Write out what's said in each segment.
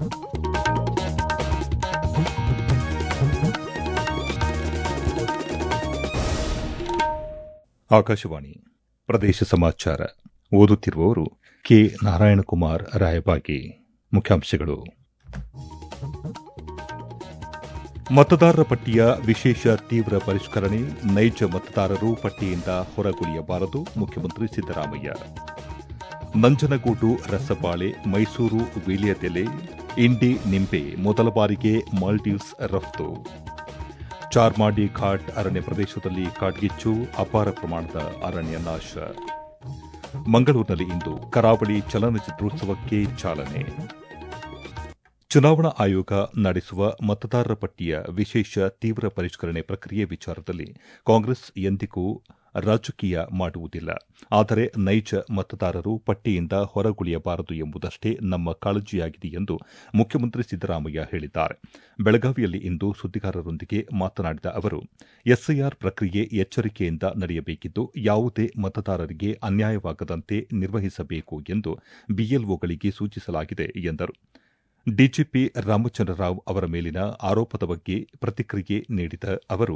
ಆಕಾಶವಾಣಿ ಪ್ರದೇಶ ಸಮಾಚಾರ ಓದುತ್ತಿರುವವರು ಕೆ ನಾರಾಯಣಕುಮಾರ್ ರಾಯಬಾಗಿ. ಮುಖ್ಯಾಂಶಗಳು: ಮತದಾರರ ಪಟ್ಟಿಯ ವಿಶೇಷ ತೀವ್ರ ಪರಿಷ್ಕರಣೆ, ನೈಜ ಮತದಾರರು ಪಟ್ಟಿಯಿಂದ ಹೊರಗುಳಿಯಬಾರದು, ಮುಖ್ಯಮಂತ್ರಿ ಸಿದ್ದರಾಮಯ್ಯ. ನಂಜನಗೂಡು ರಸಬಾಳೆ, ಮೈಸೂರು ವೀಳ್ಯದೆಲೆ, ಇಂಡಿ ನಿಂಬೆ ಮೊದಲ ಬಾರಿಗೆ ಮಾಲ್ಡೀವ್ಸ್ ರಫ್ತು. ಚಾರ್ಮಾಡಿ ಘಾಟ್ ಅರಣ್ಯ ಪ್ರದೇಶದಲ್ಲಿ ಕಾಡ್ಗಿಚ್ಚು, ಅಪಾರ ಪ್ರಮಾಣದ ಅರಣ್ಯ ನಾಶ. ಮಂಗಳೂರಿನಲ್ಲಿ ಇಂದು ಕರಾವಳಿ ಚಲನಚಿತ್ರೋತ್ಸವಕ್ಕೆ ಚಾಲನೆ. ಚುನಾವಣಾ ಆಯೋಗ ನಡೆಸುವ ಮತದಾರರ ಪಟ್ಟಿಯ ವಿಶೇಷ ತೀವ್ರ ಪರಿಷ್ಕರಣೆ ಪ್ರಕ್ರಿಯೆ ವಿಚಾರದಲ್ಲಿ ಕಾಂಗ್ರೆಸ್ ಎಂದಿಗೂ ರಾಜಕೀಯ ಮಾಡುವುದಿಲ್ಲ. ಆದರೆ ನೈಜ ಮತದಾರರು ಪಟ್ಟಿಯಿಂದ ಹೊರಗುಳಿಯಬಾರದು ಎಂಬುದಷ್ಟೇ ನಮ್ಮ ಕಾಳಜಿಯಾಗಿದೆ ಎಂದು ಮುಖ್ಯಮಂತ್ರಿ ಸಿದ್ದರಾಮಯ್ಯ ಹೇಳಿದ್ದಾರೆ. ಬೆಳಗಾವಿಯಲ್ಲಿ ಇಂದು ಸುದ್ದಿಗಾರರೊಂದಿಗೆ ಮಾತನಾಡಿದ ಅವರು, ಎಸ್ಐಆರ್ ಪ್ರಕ್ರಿಯೆ ಎಚ್ಚರಿಕೆಯಿಂದ ನಡೆಯಬೇಕಿದ್ದು, ಯಾವುದೇ ಮತದಾರರಿಗೆ ಅನ್ಯಾಯವಾಗದಂತೆ ನಿರ್ವಹಿಸಬೇಕು ಎಂದು ಬಿಎಲ್ಒಗಳಿಗೆ ಸೂಚಿಸಲಾಗಿದೆ ಎಂದರು. ಡಿಜಿಪಿ ರಾಮಚಂದ್ರ ರಾವ್ ಅವರ ಮೇಲಿನ ಆರೋಪದ ಬಗ್ಗೆ ಪ್ರತಿಕ್ರಿಯೆ ನೀಡಿದ ಅವರು,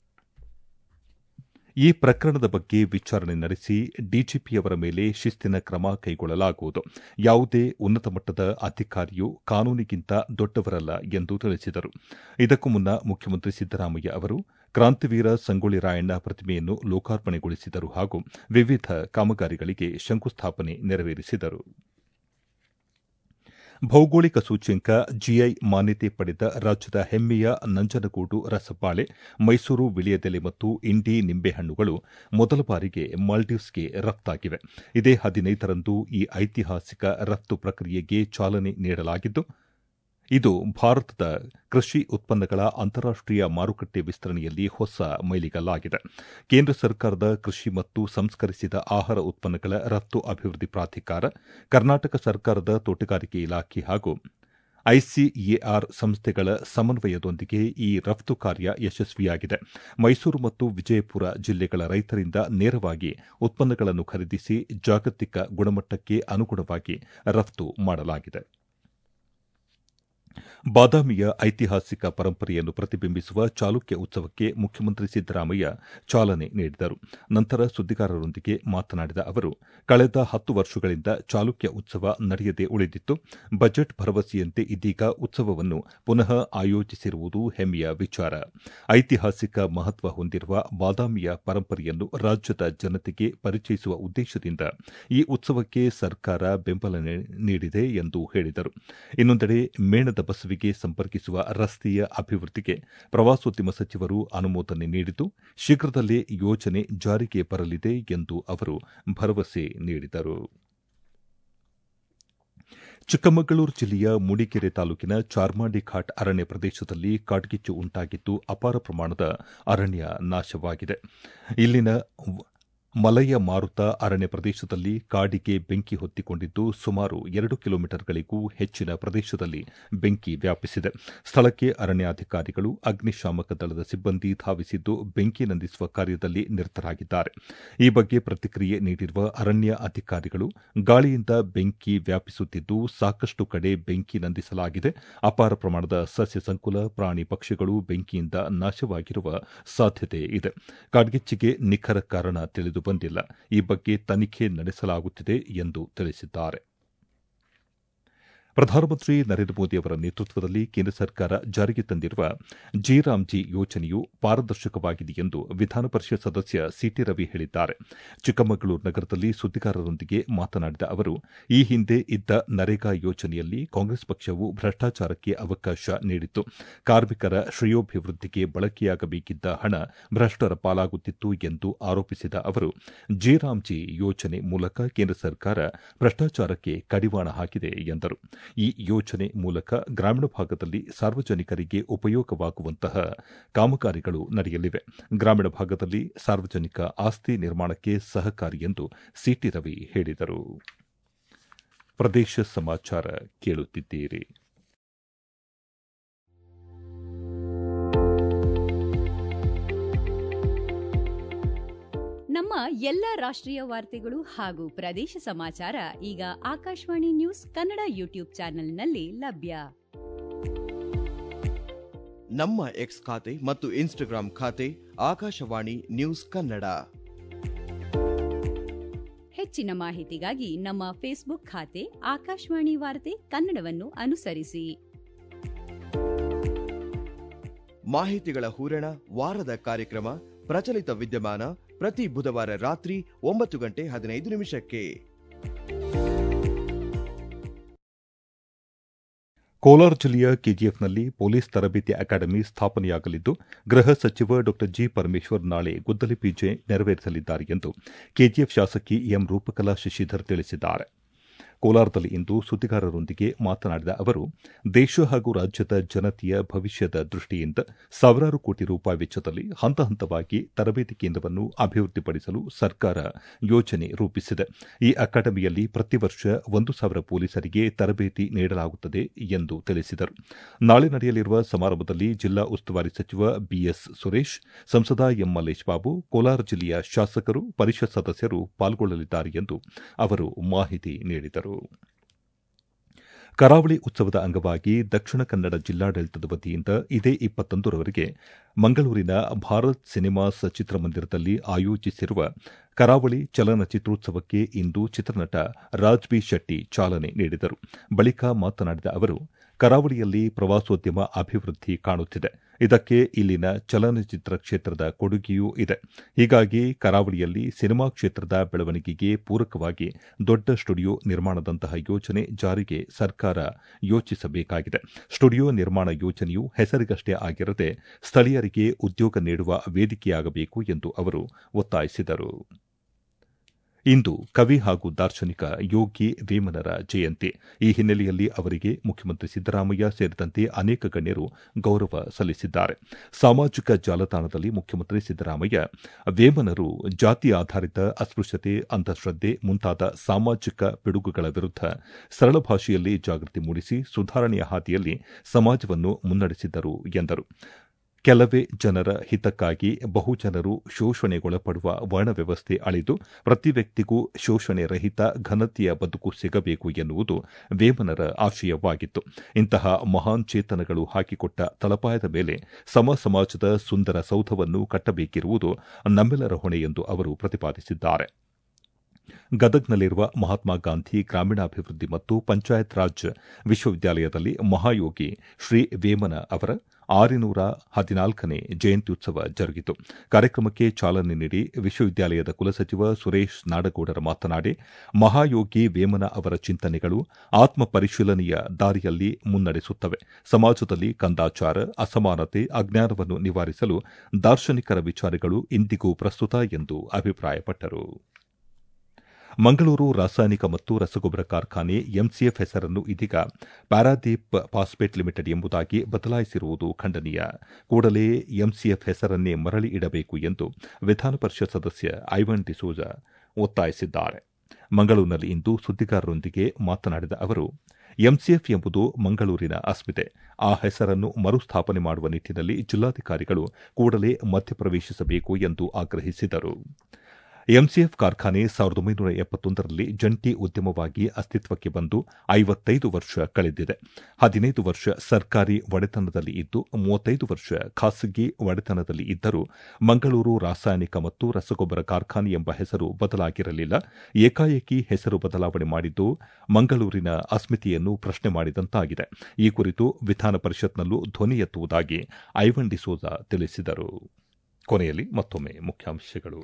ಈ ಪ್ರಕರಣದ ಬಗ್ಗೆ ವಿಚಾರಣೆ ನಡೆಸಿ ಡಿಜಿಪಿಯವರ ಮೇಲೆ ಶಿಸ್ತಿನ ಕ್ರಮ ಕೈಗೊಳ್ಳಲಾಗುವುದು. ಯಾವುದೇ ಉನ್ನತ ಮಟ್ಟದ ಅಧಿಕಾರಿಯೂ ಕಾನೂನಿಗಿಂತ ದೊಡ್ಡವರಲ್ಲ ಎಂದು ತಿಳಿಸಿದರು. ಇದಕ್ಕೂ ಮುನ್ನ ಮುಖ್ಯಮಂತ್ರಿ ಸಿದ್ದರಾಮಯ್ಯ ಅವರು ಕ್ರಾಂತಿವೀರ ಸಂಗೊಳ್ಳಿ ರಾಯಣ್ಣ ಪ್ರತಿಮೆಯನ್ನು ಲೋಕಾರ್ಪಣೆಗೊಳಿಸಿದರು ಹಾಗೂ ವಿವಿಧ ಕಾಮಗಾರಿಗಳಿಗೆ ಶಂಕುಸ್ಥಾಪನೆ ನೆರವೇರಿಸಿದರು. ಭೌಗೋಳಿಕ ಸೂಚ್ಯಂಕ ಜಿಐ ಮಾನ್ಯತೆ ಪಡೆದ ರಾಜ್ಯದ ಹೆಮ್ಮೆಯ ನಂಜನಗೂಡು ರಸಬಾಳೆ, ಮೈಸೂರು ವೀಳ್ಯದೆಲೆ ಮತ್ತು ಇಂಡಿ ನಿಂಬೆಹಣ್ಣುಗಳು ಮೊದಲ ಬಾರಿಗೆ ಮಾಲ್ಡೀವ್ಸ್ಗೆ ರಫ್ತಾಗಿವೆ. ಇದೇ 15ರಂದು ಈ ಐತಿಹಾಸಿಕ ರಫ್ತು ಪ್ರಕ್ರಿಯೆಗೆ ಚಾಲನೆ ನೀಡಲಾಗಿದ್ದು, ಇದು ಭಾರತದ ಕೃಷಿ ಉತ್ಪನ್ನಗಳ ಅಂತಾರಾಷ್ಟೀಯ ಮಾರುಕಟ್ಟೆ ವಿಸ್ತರಣೆಯಲ್ಲಿ ಹೊಸ ಮೈಲಿಗಲ್ಲಾಗಿದೆ. ಕೇಂದ್ರ ಸರ್ಕಾರದ ಕೃಷಿ ಮತ್ತು ಸಂಸ್ಕರಿಸಿದ ಆಹಾರ ಉತ್ಪನ್ನಗಳ ರಫ್ತು ಅಭಿವೃದ್ಧಿ ಪ್ರಾಧಿಕಾರ, ಕರ್ನಾಟಕ ಸರ್ಕಾರದ ತೋಟಗಾರಿಕೆ ಇಲಾಖೆ ಹಾಗೂ ಐಸಿಎಆರ್ ಸಂಸ್ಥೆಗಳ ಸಮನ್ವಯದೊಂದಿಗೆ ಈ ರಫ್ತು ಕಾರ್ಯ ಯಶಸ್ವಿಯಾಗಿದೆ. ಮೈಸೂರು ಮತ್ತು ವಿಜಯಪುರ ಜಿಲ್ಲೆಗಳ ರೈತರಿಂದ ನೇರವಾಗಿ ಉತ್ಪನ್ನಗಳನ್ನು ಖರೀದಿಸಿ ಜಾಗತಿಕ ಗುಣಮಟ್ಟಕ್ಕೆ ಅನುಗುಣವಾಗಿ ರಫ್ತು ಮಾಡಲಾಗಿದೆ. ಬಾದಾಮಿಯ ಐತಿಹಾಸಿಕ ಪರಂಪರೆಯನ್ನು ಪ್ರತಿಬಿಂಬಿಸುವ ಚಾಲುಕ್ಯ ಉತ್ಸವಕ್ಕೆ ಮುಖ್ಯಮಂತ್ರಿ ಸಿದ್ದರಾಮಯ್ಯ ಚಾಲನೆ ನೀಡಿದರು. ನಂತರ ಸುದ್ದಿಗಾರರೊಂದಿಗೆ ಮಾತನಾಡಿದ ಅವರು, ಕಳೆದ 10 ವರ್ಷಗಳಿಂದ ಚಾಲುಕ್ಯ ಉತ್ಸವ ನಡೆಯದೆ ಉಳಿದಿತ್ತು. ಬಜೆಟ್ ಭರವಸೆಯಂತೆ ಇದೀಗ ಉತ್ಸವವನ್ನು ಪುನಃ ಆಯೋಜಿಸಿರುವುದು ಹೆಮ್ಮೆಯ ವಿಚಾರ. ಐತಿಹಾಸಿಕ ಮಹತ್ವ ಹೊಂದಿರುವ ಬಾದಾಮಿಯ ಪರಂಪರೆಯನ್ನು ರಾಜ್ಯದ ಜನತೆಗೆ ಪರಿಚಯಿಸುವ ಉದ್ದೇಶದಿಂದ ಈ ಉತ್ಸವಕ್ಕೆ ಸರ್ಕಾರ ಬೆಂಬಲ ನೀಡಿದೆ ಎಂದು ಹೇಳಿದರು. ಇನ್ನೊಂದೆಡೆ ಮೇಣದ ಬಸವಿಗೆ ಸಂಪರ್ಕಿಸುವ ರಸ್ತೆಯ ಅಭಿವೃದ್ಧಿಗೆ ಪ್ರವಾಸೋದ್ಯಮ ಸಚಿವರು ಅನುಮೋದನೆ ನೀಡಿದ್ದು, ಶೀಘ್ರದಲ್ಲೇ ಯೋಜನೆ ಜಾರಿಗೆ ಬರಲಿದೆ ಎಂದು ಅವರು ಭರವಸೆ ನೀಡಿದರು. ಚಿಕ್ಕಮಗಳೂರು ಜಿಲ್ಲೆಯ ಮೂಡಿಗೆರೆ ತಾಲೂಕಿನ ಚಾರ್ಮಾಡಿ ಘಾಟ್ ಅರಣ್ಯ ಪ್ರದೇಶದಲ್ಲಿ ಕಾಡ್ಗಿಚ್ಚು ಉಂಟಾಗಿದ್ದು, ಅಪಾರ ಪ್ರಮಾಣದ ಅರಣ್ಯ ನಾಶವಾಗಿದೆ. ಇಲ್ಲಿನ ಮಲಯ ಮಾರುತ ಅರಣ್ಯ ಪ್ರದೇಶದಲ್ಲಿ ಕಾಡಿಗೆ ಬೆಂಕಿ ಹೊತ್ತಿಕೊಂಡಿದ್ದು, ಸುಮಾರು 2 ಕಿಲೋಮೀಟರ್ಗಳಿಗೂ ಹೆಚ್ಚಿನ ಪ್ರದೇಶದಲ್ಲಿ ಬೆಂಕಿ ವ್ಯಾಪಿಸಿದೆ. ಸ್ಥಳಕ್ಕೆ ಅರಣ್ಯಾಧಿಕಾರಿಗಳು, ಅಗ್ನಿಶಾಮಕ ದಳದ ಸಿಬ್ಬಂದಿ ಧಾವಿಸಿದ್ದು ಬೆಂಕಿ ನಂದಿಸುವ ಕಾರ್ಯದಲ್ಲಿ ನಿರತರಾಗಿದ್ದಾರೆ. ಈ ಬಗ್ಗೆ ಪ್ರತಿಕ್ರಿಯೆ ನೀಡಿರುವ ಅರಣ್ಯ ಅಧಿಕಾರಿಗಳು, ಗಾಳಿಯಿಂದ ಬೆಂಕಿ ವ್ಯಾಪಿಸುತ್ತಿದ್ದು ಸಾಕಷ್ಟು ಕಡೆ ಬೆಂಕಿ ನಂದಿಸಲಾಗಿದೆ. ಅಪಾರ ಪ್ರಮಾಣದ ಸಸ್ಯ ಸಂಕುಲ, ಪ್ರಾಣಿ ಪಕ್ಷಿಗಳು ಬೆಂಕಿಯಿಂದ ನಾಶವಾಗಿರುವ ಸಾಧ್ಯತೆ ಇದೆ. ಕಾಡ್ಗಿಚ್ಚಿಗೆ ನಿಖರ ಕಾರಣ ತಿಳಿದು ಬಂದಿಲ್ಲ. ಈ ಬಗ್ಗೆ ತನಿಖೆ ನಡೆಸಲಾಗುತ್ತಿದೆ ಎಂದು ತಿಳಿಸಿದ್ದಾರೆ. ಪ್ರಧಾನಮಂತ್ರಿ ನರೇಂದ್ರ ಮೋದಿ ಅವರ ನೇತೃತ್ವದಲ್ಲಿ ಕೇಂದ್ರ ಸರ್ಕಾರ ಜಾರಿಗೆ ತಂದಿರುವ ಜಿ ಯೋಜನೆಯು ಪಾರದರ್ಶಕವಾಗಿದೆ ಎಂದು ವಿಧಾನ ಪರಿಷತ್ ಸದಸ್ಯ ಸಿಟಿ ರವಿ ಹೇಳಿದ್ದಾರೆ. ಚಿಕ್ಕಮಗಳೂರು ನಗರದಲ್ಲಿ ಸುದ್ದಿಗಾರರೊಂದಿಗೆ ಮಾತನಾಡಿದ ಅವರು, ಈ ಹಿಂದೆ ಇದ್ದ ನರೇಗಾ ಯೋಜನೆಯಲ್ಲಿ ಕಾಂಗ್ರೆಸ್ ಪಕ್ಷವು ಭ್ರಷ್ಟಾಚಾರಕ್ಕೆ ಅವಕಾಶ ನೀಡಿತ್ತು. ಕಾರ್ಮಿಕರ ಶ್ರೇಯೋಭಿವೃದ್ಧಿಗೆ ಬಳಕೆಯಾಗಬೇಕಿದ್ದ ಹಣ ಭ್ರಷ್ಟರ ಪಾಲಾಗುತ್ತಿತ್ತು ಎಂದು ಆರೋಪಿಸಿದ ಅವರು, ಜಿ ಯೋಜನೆ ಮೂಲಕ ಕೇಂದ್ರ ಸರ್ಕಾರ ಭ್ರಷ್ಟಾಚಾರಕ್ಕೆ ಕಡಿವಾಣ ಹಾಕಿದೆ ಎಂದರು. ಈ ಯೋಜನೆ ಮೂಲಕ ಗ್ರಾಮೀಣ ಭಾಗದಲ್ಲಿ ಸಾರ್ವಜನಿಕರಿಗೆ ಉಪಯೋಗವಾಗುವಂತಹ ಕಾಮಗಾರಿಗಳು ನಡೆಯಲಿವೆ. ಗ್ರಾಮೀಣ ಭಾಗದಲ್ಲಿ ಸಾರ್ವಜನಿಕ ಆಸ್ತಿ ನಿರ್ಮಾಣಕ್ಕೆ ಸಹಕಾರಿ ಎಂದು ಸಿಟಿ ರವಿ ಹೇಳಿದರು. ಪ್ರದೇಶ ಸಮಾಚಾರ ಕೇಳುತ್ತಿದ್ದೀರಿ. ನಮ್ಮ ಎಲ್ಲ ರಾಷ್ಟ್ರೀಯ ವಾರ್ತೆಗಳು ಹಾಗೂ ಪ್ರದೇಶ ಸಮಾಚಾರ ಈಗ ಆಕಾಶವಾಣಿ ನ್ಯೂಸ್ ಕನ್ನಡ ಯೂಟ್ಯೂಬ್ ಚಾನೆಲ್ನಲ್ಲಿ ಲಭ್ಯ. ನಮ್ಮ ಎಕ್ಸ್ ಖಾತೆ ಮತ್ತು ಇನ್ಸ್ಟಾಗ್ರಾಂ ಖಾತೆ ಆಕಾಶವಾಣಿ ನ್ಯೂಸ್ ಕನ್ನಡ. ಹೆಚ್ಚಿನ ಮಾಹಿತಿಗಾಗಿ ನಮ್ಮ ಫೇಸ್ಬುಕ್ ಖಾತೆ ಆಕಾಶವಾಣಿ ವಾರ್ತೆ ಕನ್ನಡವನ್ನು ಅನುಸರಿಸಿ. ಮಾಹಿತಿಗಳ ಹೂರಣ, ವಾರದ ಕಾರ್ಯಕ್ರಮ, ಪ್ರಚಲಿತ ವಿದ್ಯಮಾನ ಪ್ರತಿ ಬುಧವಾರ ರಾತ್ರಿ 9:15 ಕೋಲಾರ ಜಿಲ್ಲೆಯ ಕೆಜಿಎಫ್ನಲ್ಲಿ ಪೊಲೀಸ್ ತರಬೇತಿ ಅಕಾಡೆಮಿ ಸ್ಥಾಪನೆಯಾಗಲಿದ್ದು, ಗೃಹ ಸಚಿವ ಡಾ ಜಿ ಪರಮೇಶ್ವರ್ ನಾಳೆ ಗುದ್ದಲಿ ಪೂಜೆ ನೆರವೇರಿಸಲಿದ್ದಾರೆ ಎಂದು ಕೆಜಿಎಫ್ ಶಾಸಕಿ ಎಂ ರೂಪಕಲಾ ಶಶಿಧರ್ ತಿಳಿಸಿದ್ದಾರೆ. ಕೋಲಾರದಲ್ಲಿ ಇಂದು ಸುದ್ದಿಗಾರರೊಂದಿಗೆ ಮಾತನಾಡಿದ ಅವರು, ದೇಶ ಹಾಗೂ ರಾಜ್ಯದ ಜನತೆಯ ಭವಿಷ್ಯದ ದೃಷ್ಟಿಯಿಂದ ಸಾವಿರಾರು ಕೋಟಿ ರೂಪಾಯಿ ವೆಚ್ಚದಲ್ಲಿ ಹಂತ ಹಂತವಾಗಿ ತರಬೇತಿ ಕೇಂದ್ರವನ್ನು ಅಭಿವೃದ್ಧಿಪಡಿಸಲು ಸರ್ಕಾರ ಯೋಜನೆ ರೂಪಿಸಿದೆ. ಈ ಅಕಾಡೆಮಿಯಲ್ಲಿ ಪ್ರತಿ ವರ್ಷ 1,000 ಪೊಲೀಸರಿಗೆ ತರಬೇತಿ ನೀಡಲಾಗುತ್ತದೆ ಎಂದು ತಿಳಿಸಿದರು. ನಾಳೆ ನಡೆಯಲಿರುವ ಸಮಾರಂಭದಲ್ಲಿ ಜಿಲ್ಲಾ ಉಸ್ತುವಾರಿ ಸಚಿವ ಬಿಎಸ್ ಸುರೇಶ್, ಸಂಸದ ಎಂ ಮಲ್ಲೇಶ್ ಬಾಬು, ಕೋಲಾರ ಜಿಲ್ಲೆಯ ಶಾಸಕರು, ಪರಿಷತ್ ಸದಸ್ಯರು ಪಾಲ್ಗೊಳ್ಳಲಿದ್ದಾರೆ ಎಂದು ಅವರು ಮಾಹಿತಿ ನೀಡಿದರು. ಕರಾವಳಿ ಉತ್ಸವದ ಅಂಗವಾಗಿ ದಕ್ಷಿಣ ಕನ್ನಡ ಜಿಲ್ಲಾಡಳಿತದ ವತಿಯಿಂದ ಇದೇ 21ರವರೆಗೆ ಮಂಗಳೂರಿನ ಭಾರತ್ ಸಿನಿಮಾಸ್ ಚಿತ್ರಮಂದಿರದಲ್ಲಿ ಆಯೋಜಿಸಿರುವ ಕರಾವಳಿ ಚಲನಚಿತ್ರೋತ್ಸವಕ್ಕೆ ಇಂದು ಚಿತ್ರನಟ ರಾಜ್ ಬಿ ಶೆಟ್ಟಿ ಚಾಲನೆ ನೀಡಿದರು. ಬಳಿಕ ಮಾತನಾಡಿದ ಅವರು, ಕರಾವಳಿಯಲ್ಲಿ ಪ್ರವಾಸೋದ್ಯಮ ಅಭಿವೃದ್ಧಿ ಕಾಣುತ್ತಿದೆ. ಇದಕ್ಕೆ ಇಲ್ಲಿನ ಚಲನಚಿತ್ರ ಕ್ಷೇತ್ರದ ಕೊಡುಗೆಯೂ ಇದೆ. ಹೀಗಾಗಿ ಕರಾವಳಿಯಲ್ಲಿ ಸಿನಿಮಾ ಕ್ಷೇತ್ರದ ಬೆಳವಣಿಗೆಗೆ ಪೂರಕವಾಗಿ ದೊಡ್ಡ ಸ್ಟುಡಿಯೋ ನಿರ್ಮಾಣದಂತಹ ಯೋಜನೆ ಜಾರಿಗೆ ಸರ್ಕಾರ ಯೋಚಿಸಬೇಕಾಗಿದೆ. ಸ್ಟುಡಿಯೋ ನಿರ್ಮಾಣ ಯೋಜನೆಯು ಹೆಸರಿಗಷ್ಟೇ ಆಗಿರದೆ ಸ್ಥಳೀಯರಿಗೆ ಉದ್ಯೋಗ ನೀಡುವ ವೇದಿಕೆಯಾಗಬೇಕು ಎಂದು ಅವರು ಒತ್ತಾಯಿಸಿದರು. ಇಂದು ಕವಿ ಹಾಗೂ ದಾರ್ಶನಿಕ ಯೋಗಿ ವೇಮನರ ಜಯಂತಿ. ಈ ಹಿನ್ನೆಲೆಯಲ್ಲಿ ಅವರಿಗೆ ಮುಖ್ಯಮಂತ್ರಿ ಸಿದ್ದರಾಮಯ್ಯ ಸೇರಿದಂತೆ ಅನೇಕ ಗಣ್ಯರು ಗೌರವ ಸಲ್ಲಿಸಿದ್ದಾರೆ. ಸಾಮಾಜಿಕ ಜಾಲತಾಣದಲ್ಲಿ ಮುಖ್ಯಮಂತ್ರಿ ಸಿದ್ದರಾಮಯ್ಯ ವೇಮನರು ಜಾತಿ ಆಧಾರಿತ ಅಸ್ಪೃಶ್ಯತೆ, ಅಂಧಶ್ರದ್ದೆ ಮುಂತಾದ ಸಾಮಾಜಿಕ ಪಿಡುಗುಗಳ ವಿರುದ್ಧ ಸರಳ ಭಾಷೆಯಲ್ಲಿ ಜಾಗೃತಿ ಮೂಡಿಸಿ ಸುಧಾರಣೆಯ ಹಾದಿಯಲ್ಲಿ ಸಮಾಜವನ್ನು ಮುನ್ನಡೆಸಿದ್ದರು ಎಂದರು. ಕೆಲವೇ ಜನರ ಹಿತಕ್ಕಾಗಿ ಬಹುಜನರು ಶೋಷಣೆಗೊಳಪಡುವ ವರ್ಣ ವ್ಯವಸ್ಥೆ ಅಳಿದು ಪ್ರತಿ ವ್ಯಕ್ತಿಗೂ ಶೋಷಣೆ ರಹಿತ ಘನತೆಯ ಬದುಕು ಸಿಗಬೇಕು ಎನ್ನುವುದು ವೇಮನರ ಆಶಯವಾಗಿತ್ತು. ಇಂತಹ ಮಹಾನ್ ಚೇತನಗಳು ಹಾಕಿಕೊಟ್ಟ ತಳಪಾಯದ ಮೇಲೆ ಸಮಾಜದ ಸುಂದರ ಸೌಧವನ್ನು ಕಟ್ಟಬೇಕಿರುವುದು ನಮ್ಮೆಲ್ಲರ ಹೊಣೆ ಎಂದು ಅವರು ಪ್ರತಿಪಾದಿಸಿದ್ದಾರೆ. ಗದಗ್ನಲ್ಲಿರುವ ಮಹಾತ್ಮ ಗಾಂಧಿ ಗ್ರಾಮೀಣಾಭಿವೃದ್ಧಿ ಮತ್ತು ಪಂಚಾಯತ್ ರಾಜ್ ವಿಶ್ವವಿದ್ಯಾಲಯದಲ್ಲಿ ಮಹಾಯೋಗಿ ಶ್ರೀ ವೇಮನ ಅವರ 614ನೇ ಜಯಂತ್ಯುತ್ಸವ ಜರುಗಿತು. ಕಾರ್ಯಕ್ರಮಕ್ಕೆ ಚಾಲನೆ ನೀಡಿ ವಿಶ್ವವಿದ್ಯಾಲಯದ ಕುಲಸಚಿವ ಸುರೇಶ್ ನಾಡಗೌಡರ ಮಾತನಾಡಿ, ಮಹಾಯೋಗಿ ವೇಮನ ಅವರ ಚಿಂತನೆಗಳು ಆತ್ಮ ಪರಿಶೀಲನೆಯ ದಾರಿಯಲ್ಲಿ ಮುನ್ನಡೆಸುತ್ತವೆ. ಸಮಾಜದಲ್ಲಿ ಕಂದಾಚಾರ, ಅಸಮಾನತೆ, ಅಜ್ಞಾನವನ್ನು ನಿವಾರಿಸಲು ದಾರ್ಶನಿಕರ ವಿಚಾರಗಳು ಇಂದಿಗೂ ಪ್ರಸ್ತುತ ಎಂದು ಅಭಿಪ್ರಾಯಪಟ್ಟರು. ಮಂಗಳೂರು ರಾಸಾಯನಿಕ ಮತ್ತು ರಸಗೊಬ್ಬರ ಕಾರ್ಖಾನೆ ಎಂಸಿಎಫ್ ಹೆಸರನ್ನು ಇದೀಗ ಪ್ಯಾರಾದೀಪ್ ಫಾಸ್ಫೇಟ್ ಲಿಮಿಟೆಡ್ ಎಂಬುದಾಗಿ ಬದಲಾಯಿಸಿರುವುದು ಖಂಡನೀಯ. ಕೂಡಲೇ ಎಂಸಿಎಫ್ ಹೆಸರನ್ನೇ ಮರಳಿ ಇಡಬೇಕು ಎಂದು ವಿಧಾನ ಪರಿಷತ್ ಸದಸ್ಯ ಐವನ್ ಡಿಸೋಜ ಒತ್ತಾಯಿಸಿದ್ದಾರೆ. ಮಂಗಳೂರಿನಲ್ಲಿ ಇಂದು ಸುದ್ದಿಗಾರರೊಂದಿಗೆ ಮಾತನಾಡಿದ ಅವರು, ಎಂಸಿಎಫ್ ಎಂಬುದು ಮಂಗಳೂರಿನ ಅಸ್ಮಿತೆ. ಆ ಹೆಸರನ್ನು ಮರುಸ್ಥಾಪನೆ ಮಾಡುವ ನಿಟ್ಟಿನಲ್ಲಿ ಜಿಲ್ಲಾಧಿಕಾರಿಗಳು ಕೂಡಲೇ ಮಧ್ಯಪ್ರವೇಶಿಸಬೇಕು ಎಂದು ಆಗ್ರಹಿಸಿದರು. ಎಂಸಿಎಫ್ ಕಾರ್ಖಾನೆ 1971ರಲ್ಲಿ ಜಂಟಿ ಉದ್ಯಮವಾಗಿ ಅಸ್ತಿತ್ವಕ್ಕೆ ಬಂದು 55 ವರ್ಷ ಕಳೆದಿದೆ. 15 ವರ್ಷ ಸರ್ಕಾರಿ ಒಡೆತನದಲ್ಲಿ ಇದ್ದು 35 ವರ್ಷ ಖಾಸಗಿ ಒಡೆತನದಲ್ಲಿ ಇದ್ದರೂ ಮಂಗಳೂರು ರಾಸಾಯನಿಕ ಮತ್ತು ರಸಗೊಬ್ಬರ ಕಾರ್ಖಾನೆ ಎಂಬ ಹೆಸರು ಬದಲಾಗಿರಲಿಲ್ಲ. ಏಕಾಏಕಿ ಹೆಸರು ಬದಲಾವಣೆ ಮಾಡಿದ್ದು ಮಂಗಳೂರಿನ ಅಸ್ಮಿತೆಯನ್ನು ಪ್ರಶ್ನೆ ಮಾಡಿದಂತಾಗಿದೆ. ಈ ಕುರಿತು ವಿಧಾನ ಪರಿಷತ್ನಲ್ಲೂ ಧ್ವನಿ ಎತ್ತುವುದಾಗಿ ಐವನ್ ಡಿಸೋಜಾ ತಿಳಿಸಿದರು. ಕೊನೆಯಲ್ಲಿ ಮತ್ತೊಮ್ಮೆ ಮುಖ್ಯಾಂಶಗಳು.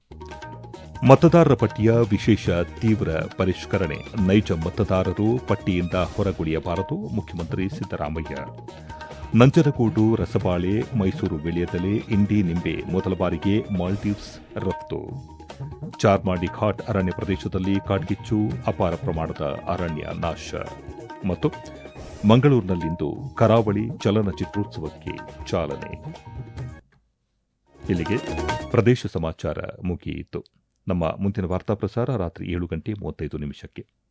ಮತದಾರರ ಪಟ್ಟಿಯ ವಿಶೇಷ ತೀವ್ರ ಪರಿಷ್ಕರಣೆ, ನೈಜ ಮತದಾರರು ಪಟ್ಟಿಯಿಂದ ಹೊರಗುಳಿಯಬಾರದು, ಮುಖ್ಯಮಂತ್ರಿ ಸಿದ್ದರಾಮಯ್ಯ. ನಂಜನಗೂಡು ರಸಬಾಳೆ, ಮೈಸೂರು ವೀಳ್ಯದೆಲೆ, ಇಂಡಿ ನಿಂಬೆ ಮೊದಲ ಬಾರಿಗೆ ಮಾಲ್ಡೀವ್ಸ್ ರಫ್ತು. ಚಾರ್ಮಾಡಿ ಘಾಟ್ ಅರಣ್ಯ ಪ್ರದೇಶದಲ್ಲಿ ಕಾಡ್ಗಿಚ್ಚು, ಅಪಾರ ಪ್ರಮಾಣದ ಅರಣ್ಯ ನಾಶ. ಮತ್ತು ಮಂಗಳೂರಿನಲ್ಲಿಂದು ಕರಾವಳಿ ಚಲನಚಿತ್ರೋತ್ಸವಕ್ಕೆ ಚಾಲನೆ. ಇಲ್ಲಿಗೆ ಪ್ರದೇಶ ಸಮಾಚಾರ ಮುಗಿಯಿತು. ನಮ್ಮ ಮುಂದಿನ ವಾರ್ತಾ ಪ್ರಸಾರ ರಾತ್ರಿ 7:35